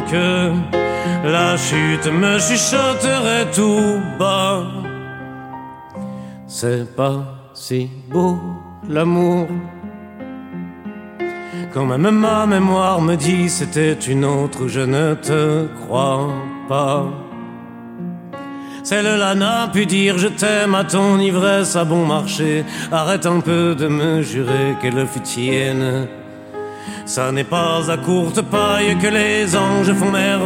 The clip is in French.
que la chute me chuchoterait tout bas. C'est pas si beau l'amour, quand même ma mémoire me dit c'était une autre, je ne te crois pas. Celle-là n'a pu dire je t'aime à ton ivresse à bon marché. Arrête un peu de me jurer qu'elle fut tienne. Ça n'est pas à courte paille que les anges font merveille.